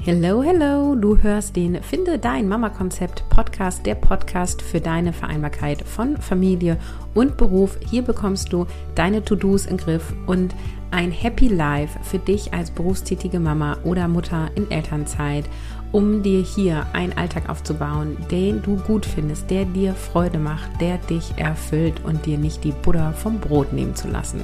Hello, hello, du hörst den Finde dein Mama-Konzept Podcast, der Podcast für deine Vereinbarkeit von Familie und Beruf. Hier bekommst du deine To-Dos im Griff und ein Happy Life für dich als berufstätige Mama oder Mutter in Elternzeit, um dir hier einen Alltag aufzubauen, den du gut findest, der dir Freude macht, der dich erfüllt und dir nicht die Butter vom Brot nehmen zu lassen.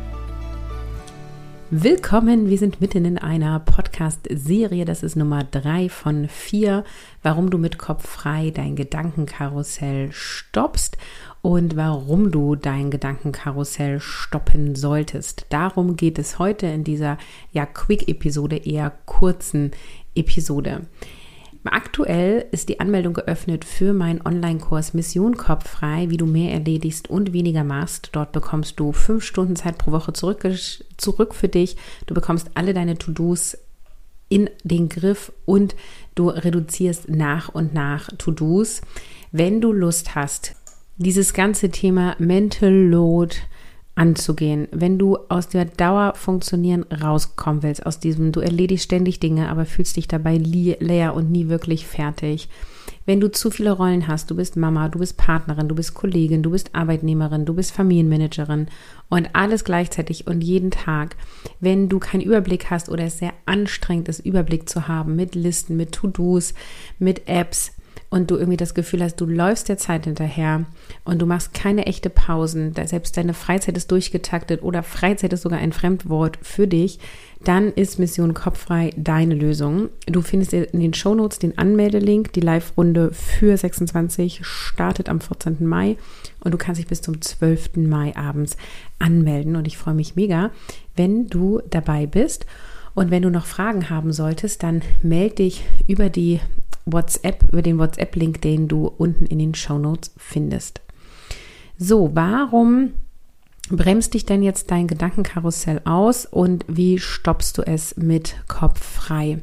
Willkommen, wir sind mitten in einer Podcast-Serie, das ist Nummer 3 von 4, warum du mit Kopf frei dein Gedankenkarussell stoppst und warum du dein Gedankenkarussell stoppen solltest. Darum geht es heute in dieser Quick-Episode, eher kurzen Episode. Aktuell ist die Anmeldung geöffnet für meinen Online-Kurs Mission Kopf frei, wie du mehr erledigst und weniger machst. Dort bekommst du 5 Stunden Zeit pro Woche zurück für dich. Du bekommst alle deine To-Dos in den Griff und du reduzierst nach und nach To-Dos. Wenn du Lust hast, dieses ganze Thema Mental Load anzugehen, wenn du aus der Dauerfunktionieren rauskommen willst, aus diesem, du erledigst ständig Dinge, aber fühlst dich dabei leer und nie wirklich fertig. Wenn du zu viele Rollen hast, du bist Mama, du bist Partnerin, du bist Kollegin, du bist Arbeitnehmerin, du bist Familienmanagerin und alles gleichzeitig und jeden Tag, wenn du keinen Überblick hast oder es sehr anstrengend ist, Überblick zu haben mit Listen, mit To-Dos, mit Apps, und du irgendwie das Gefühl hast, du läufst der Zeit hinterher und du machst keine echte Pausen, selbst deine Freizeit ist durchgetaktet oder Freizeit ist sogar ein Fremdwort für dich, dann ist Mission Kopffrei deine Lösung. Du findest in den Shownotes den Anmeldelink. Die Live-Runde für 26 startet am 14. Mai und du kannst dich bis zum 12. Mai abends anmelden und ich freue mich mega, wenn du dabei bist. Und wenn du noch Fragen haben solltest, dann melde dich über den WhatsApp-Link, den du unten in den Shownotes findest. So, warum bremst dich denn jetzt dein Gedankenkarussell aus und wie stoppst du es mit Kopf frei?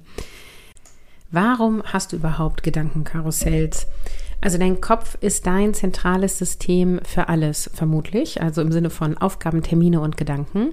Warum hast du überhaupt Gedankenkarussells? Also dein Kopf ist dein zentrales System für alles, vermutlich, also im Sinne von Aufgaben, Termine und Gedanken.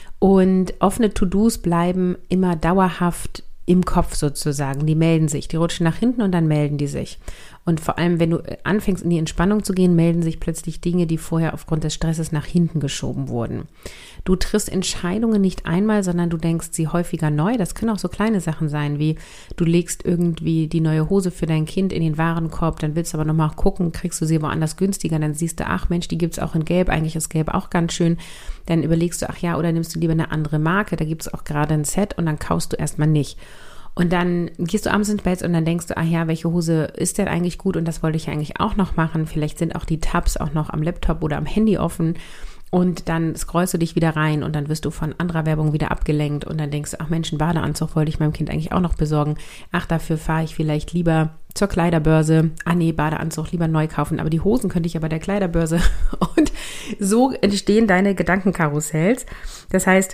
Und offene To-Dos bleiben immer dauerhaft im Kopf sozusagen, die melden sich, die rutschen nach hinten und dann melden die sich. Und vor allem, wenn du anfängst in die Entspannung zu gehen, melden sich plötzlich Dinge, die vorher aufgrund des Stresses nach hinten geschoben wurden. Du triffst Entscheidungen nicht einmal, sondern du denkst sie häufiger neu. Das können auch so kleine Sachen sein, wie du legst irgendwie die neue Hose für dein Kind in den Warenkorb, dann willst du aber nochmal gucken, kriegst du sie woanders günstiger, dann siehst du, ach Mensch, die gibt's auch in Gelb, eigentlich ist Gelb auch ganz schön. Dann überlegst du, ach ja, oder nimmst du lieber eine andere Marke, da gibt's auch gerade ein Set und dann kaufst du erstmal nicht. Und dann gehst du abends ins Bett und dann denkst du, ach ja, welche Hose ist denn eigentlich gut und das wollte ich eigentlich auch noch machen. Vielleicht sind auch die Tabs auch noch am Laptop oder am Handy offen und dann scrollst du dich wieder rein und dann wirst du von anderer Werbung wieder abgelenkt und dann denkst du, ach Mensch, einen Badeanzug wollte ich meinem Kind eigentlich auch noch besorgen. Ach, dafür fahre ich vielleicht lieber zur Kleiderbörse. Ah nee, Badeanzug lieber neu kaufen, aber die Hosen könnte ich aber der Kleiderbörse. Und so entstehen deine Gedankenkarussells. Das heißt,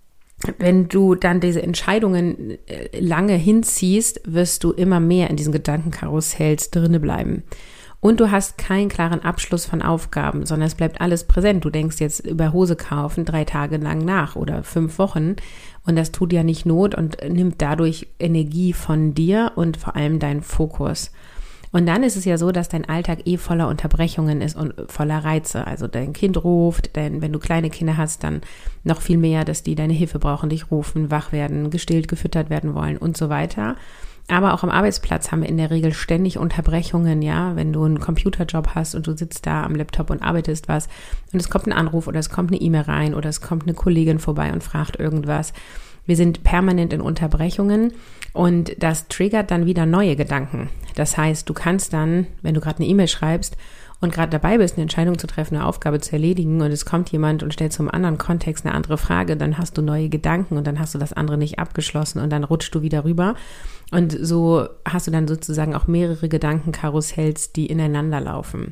wenn du dann diese Entscheidungen lange hinziehst, wirst du immer mehr in diesen Gedankenkarussells drinne bleiben. Und du hast keinen klaren Abschluss von Aufgaben, sondern es bleibt alles präsent. Du denkst jetzt über Hose kaufen 3 Tage lang nach oder 5 Wochen und das tut ja nicht Not und nimmt dadurch Energie von dir und vor allem deinen Fokus. Und dann ist es ja so, dass dein Alltag voller Unterbrechungen ist und voller Reize. Also dein Kind ruft, wenn du kleine Kinder hast, dann noch viel mehr, dass die deine Hilfe brauchen, dich rufen, wach werden, gestillt, gefüttert werden wollen und so weiter. Aber auch am Arbeitsplatz haben wir in der Regel ständig Unterbrechungen, ja, wenn du einen Computerjob hast und du sitzt da am Laptop und arbeitest was und es kommt ein Anruf oder es kommt eine E-Mail rein oder es kommt eine Kollegin vorbei und fragt irgendwas. Wir sind permanent in Unterbrechungen und das triggert dann wieder neue Gedanken. Das heißt, du kannst dann, wenn du gerade eine E-Mail schreibst und gerade dabei bist, eine Entscheidung zu treffen, eine Aufgabe zu erledigen und es kommt jemand und stellt zum anderen Kontext eine andere Frage, dann hast du neue Gedanken und dann hast du das andere nicht abgeschlossen und dann rutschst du wieder rüber. Und so hast du dann sozusagen auch mehrere Gedankenkarussells, die ineinander laufen.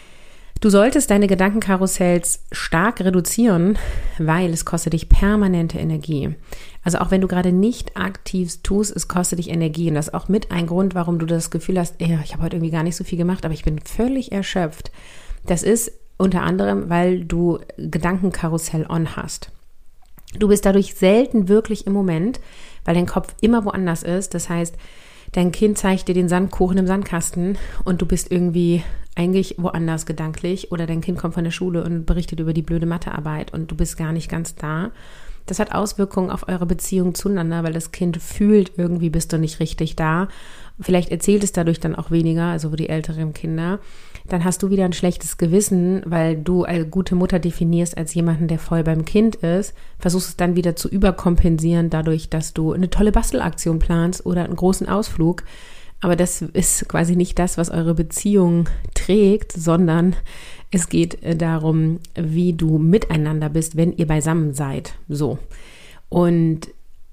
Du solltest deine Gedankenkarussells stark reduzieren, weil es kostet dich permanente Energie. Also auch wenn du gerade nicht aktiv tust, es kostet dich Energie. Und das ist auch mit ein Grund, warum du das Gefühl hast, ich habe heute irgendwie gar nicht so viel gemacht, aber ich bin völlig erschöpft. Das ist unter anderem, weil du Gedankenkarussell on hast. Du bist dadurch selten wirklich im Moment, weil dein Kopf immer woanders ist. Das heißt, dein Kind zeigt dir den Sandkuchen im Sandkasten und du bist irgendwie eigentlich woanders gedanklich, oder dein Kind kommt von der Schule und berichtet über die blöde Mathearbeit und du bist gar nicht ganz da. Das hat Auswirkungen auf eure Beziehung zueinander, weil das Kind fühlt, irgendwie bist du nicht richtig da. Vielleicht erzählt es dadurch dann auch weniger, also die älteren Kinder. Dann hast du wieder ein schlechtes Gewissen, weil du als gute Mutter definierst als jemanden, der voll beim Kind ist. Versuchst es dann wieder zu überkompensieren, dadurch, dass du eine tolle Bastelaktion planst oder einen großen Ausflug. Aber das ist quasi nicht das, was eure Beziehung trägt, sondern es geht darum, wie du miteinander bist, wenn ihr beisammen seid. So. Und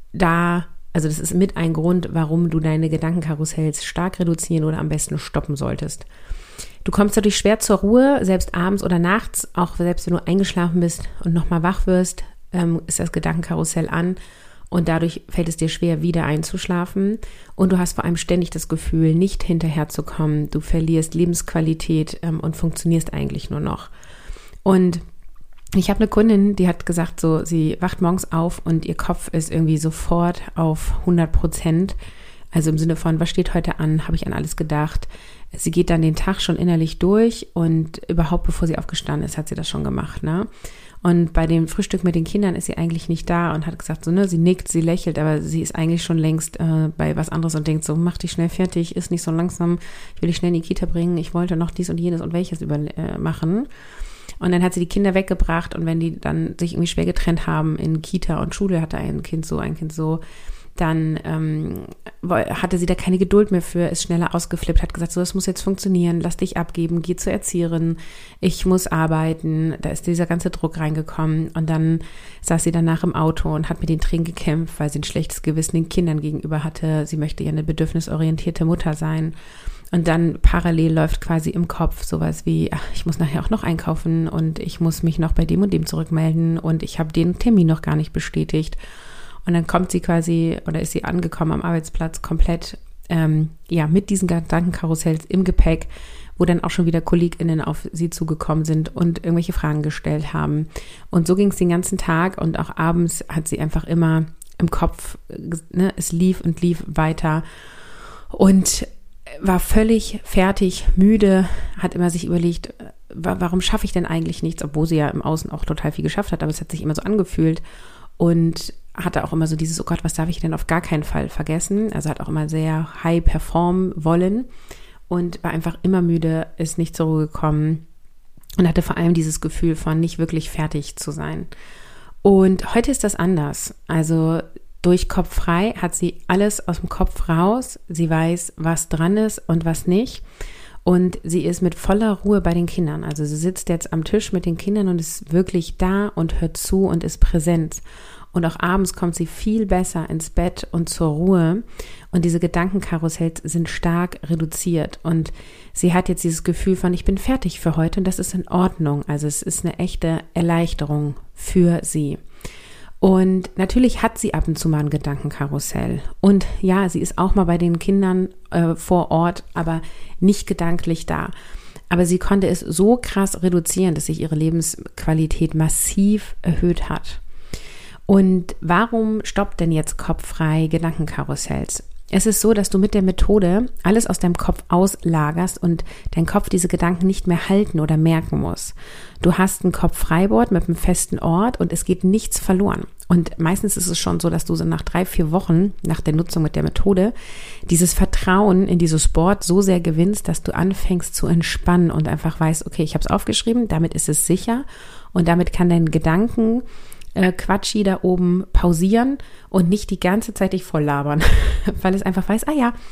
also das ist mit ein Grund, warum du deine Gedankenkarussells stark reduzieren oder am besten stoppen solltest. Du kommst dadurch schwer zur Ruhe, selbst abends oder nachts, auch selbst wenn du eingeschlafen bist und nochmal wach wirst, ist das Gedankenkarussell an. Und dadurch fällt es dir schwer, wieder einzuschlafen. Und du hast vor allem ständig das Gefühl, nicht hinterherzukommen. Du verlierst Lebensqualität und funktionierst eigentlich nur noch. Und ich habe eine Kundin, die hat gesagt, so, sie wacht morgens auf und ihr Kopf ist irgendwie sofort auf 100%. Also im Sinne von, was steht heute an? Habe ich an alles gedacht? Sie geht dann den Tag schon innerlich durch und überhaupt bevor sie aufgestanden ist, hat sie das schon gemacht, ne? Und bei dem Frühstück mit den Kindern ist sie eigentlich nicht da und hat gesagt, so, ne, sie nickt, sie lächelt, aber sie ist eigentlich schon längst bei was anderes und denkt so, mach dich schnell fertig, ist nicht so langsam, ich will dich schnell in die Kita bringen, ich wollte noch dies und jenes und welches machen. Und dann hat sie die Kinder weggebracht und wenn die dann sich irgendwie schwer getrennt haben in Kita und Schule, hatte ein Kind so, dann hatte sie da keine Geduld mehr für, ist schneller ausgeflippt, hat gesagt, so, das muss jetzt funktionieren, lass dich abgeben, geh zur Erzieherin, ich muss arbeiten, da ist dieser ganze Druck reingekommen und dann saß sie danach im Auto und hat mit den Tränen gekämpft, weil sie ein schlechtes Gewissen den Kindern gegenüber hatte, sie möchte ja eine bedürfnisorientierte Mutter sein. Und dann parallel läuft quasi im Kopf sowas wie, ach, ich muss nachher auch noch einkaufen und ich muss mich noch bei dem und dem zurückmelden und ich habe den Termin noch gar nicht bestätigt. Und dann kommt sie quasi oder ist sie angekommen am Arbeitsplatz komplett mit diesen Gedankenkarussells im Gepäck, wo dann auch schon wieder KollegInnen auf sie zugekommen sind und irgendwelche Fragen gestellt haben. Und so ging es den ganzen Tag und auch abends hat sie einfach immer im Kopf, ne, es lief und lief weiter und war völlig fertig, müde, hat immer sich überlegt, warum schaffe ich denn eigentlich nichts, obwohl sie ja im Außen auch total viel geschafft hat, aber es hat sich immer so angefühlt und hatte auch immer so dieses, oh Gott, was darf ich denn auf gar keinen Fall vergessen? Also hat auch immer sehr high performen wollen und war einfach immer müde, ist nicht zur Ruhe gekommen und hatte vor allem dieses Gefühl von nicht wirklich fertig zu sein. Und heute ist das anders. Also durch Kopf frei hat sie alles aus dem Kopf raus. Sie weiß, was dran ist und was nicht. Und sie ist mit voller Ruhe bei den Kindern. Also sie sitzt jetzt am Tisch mit den Kindern und ist wirklich da und hört zu und ist präsent. Und auch abends kommt sie viel besser ins Bett und zur Ruhe. Und diese Gedankenkarussells sind stark reduziert. Und sie hat jetzt dieses Gefühl von, ich bin fertig für heute und das ist in Ordnung. Also es ist eine echte Erleichterung für sie. Und natürlich hat sie ab und zu mal ein Gedankenkarussell. Und ja, sie ist auch mal bei den Kindern vor Ort, aber nicht gedanklich da. Aber sie konnte es so krass reduzieren, dass sich ihre Lebensqualität massiv erhöht hat. Und warum stoppt denn jetzt kopffrei Gedankenkarussells? Es ist so, dass du mit der Methode alles aus deinem Kopf auslagerst und dein Kopf diese Gedanken nicht mehr halten oder merken muss. Du hast ein Kopffreiboard mit einem festen Ort und es geht nichts verloren. Und meistens ist es schon so, dass du so nach 3-4 Wochen nach der Nutzung mit der Methode dieses Vertrauen in dieses Board so sehr gewinnst, dass du anfängst zu entspannen und einfach weißt, okay, ich habe es aufgeschrieben, damit ist es sicher und damit kann dein Gedanken Quatschi da oben pausieren und nicht die ganze Zeit dich voll labern, weil es einfach weiß,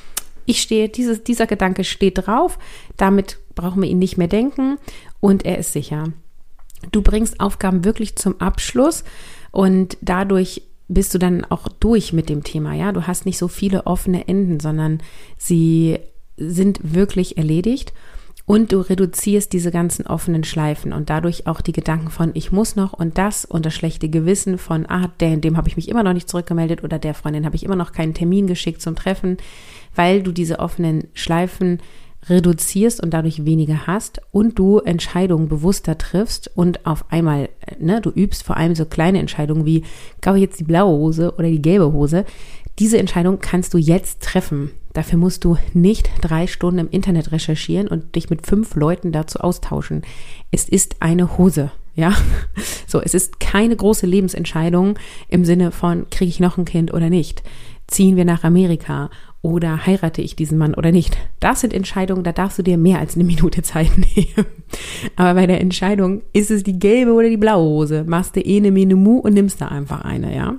dieser Gedanke steht drauf, damit brauchen wir ihn nicht mehr denken und er ist sicher. Du bringst Aufgaben wirklich zum Abschluss und dadurch bist du dann auch durch mit dem Thema, ja, du hast nicht so viele offene Enden, sondern sie sind wirklich erledigt. Und du reduzierst diese ganzen offenen Schleifen und dadurch auch die Gedanken von ich muss noch und das schlechte Gewissen von dem habe ich mich immer noch nicht zurückgemeldet oder der Freundin habe ich immer noch keinen Termin geschickt zum Treffen, weil du diese offenen Schleifen reduzierst und dadurch weniger hast und du Entscheidungen bewusster triffst und auf einmal, du übst vor allem so kleine Entscheidungen wie, kaufe ich jetzt die blaue Hose oder die gelbe Hose, Diese Entscheidung kannst du jetzt treffen. Dafür musst du nicht 3 Stunden im Internet recherchieren und dich mit 5 Leuten dazu austauschen. Es ist eine Hose, ja. So, es ist keine große Lebensentscheidung im Sinne von, kriege ich noch ein Kind oder nicht? Ziehen wir nach Amerika oder heirate ich diesen Mann oder nicht? Das sind Entscheidungen, da darfst du dir mehr als eine Minute Zeit nehmen. Aber bei der Entscheidung, ist es die gelbe oder die blaue Hose? Machst du ene, mene, mu und nimmst da einfach eine, ja.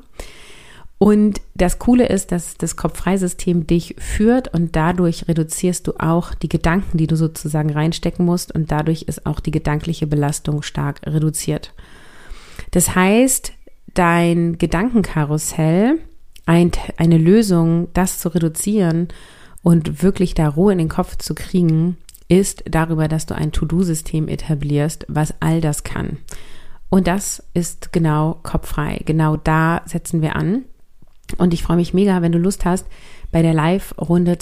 Und das Coole ist, dass das Kopf-frei-System dich führt und dadurch reduzierst du auch die Gedanken, die du sozusagen reinstecken musst und dadurch ist auch die gedankliche Belastung stark reduziert. Das heißt, dein Gedankenkarussell, eine Lösung, das zu reduzieren und wirklich da Ruhe in den Kopf zu kriegen, ist darüber, dass du ein To-Do-System etablierst, was all das kann. Und das ist genau kopffrei. Genau da setzen wir an. Und ich freue mich mega, wenn du Lust hast, bei der Live-Runde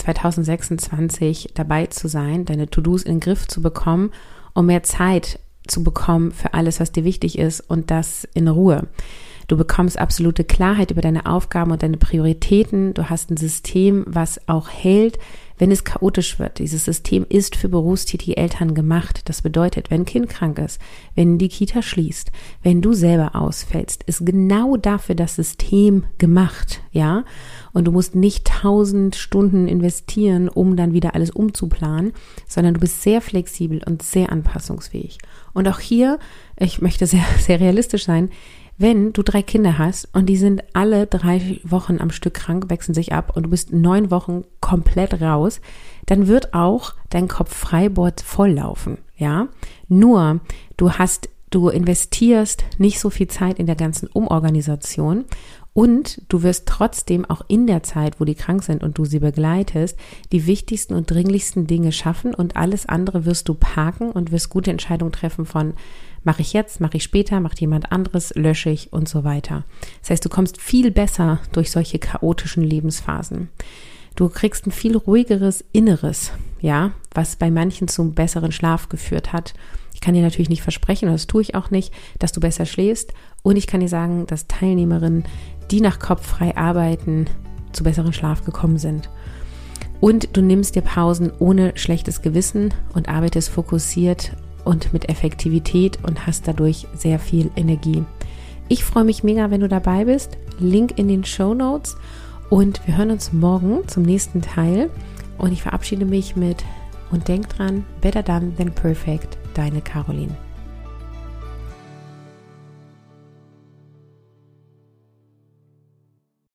2026 dabei zu sein, deine To-Dos in den Griff zu bekommen, um mehr Zeit zu bekommen für alles, was dir wichtig ist und das in Ruhe. Du bekommst absolute Klarheit über deine Aufgaben und deine Prioritäten. Du hast ein System, was auch hält, wenn es chaotisch wird. Dieses System ist für berufstätige Eltern gemacht. Das bedeutet, wenn ein Kind krank ist, wenn die Kita schließt, wenn du selber ausfällst, ist genau dafür das System gemacht, ja? Und du musst nicht 1000 Stunden investieren, um dann wieder alles umzuplanen, sondern du bist sehr flexibel und sehr anpassungsfähig. Und auch hier, ich möchte sehr, sehr realistisch sein, wenn du 3 Kinder hast und die sind alle 3 Wochen am Stück krank, wechseln sich ab und du bist 9 Wochen komplett raus, dann wird auch dein Kopf-frei-Board volllaufen, ja. Nur, du investierst nicht so viel Zeit in der ganzen Umorganisation und du wirst trotzdem auch in der Zeit, wo die krank sind und du sie begleitest, die wichtigsten und dringlichsten Dinge schaffen und alles andere wirst du parken und wirst gute Entscheidungen treffen von mache ich jetzt, mache ich später, macht jemand anderes, lösche ich und so weiter. Das heißt, du kommst viel besser durch solche chaotischen Lebensphasen. Du kriegst ein viel ruhigeres Inneres, ja, was bei manchen zum besseren Schlaf geführt hat. Ich kann dir natürlich nicht versprechen, und das tue ich auch nicht, dass du besser schläfst. Und ich kann dir sagen, dass Teilnehmerinnen, die nach Kopf frei arbeiten, zu besseren Schlaf gekommen sind. Und du nimmst dir Pausen ohne schlechtes Gewissen und arbeitest fokussiert und mit Effektivität und hast dadurch sehr viel Energie. Ich freue mich mega, wenn du dabei bist. Link in den Shownotes und wir hören uns morgen zum nächsten Teil und ich verabschiede mich mit und denk dran, better done than perfect, deine Caroline.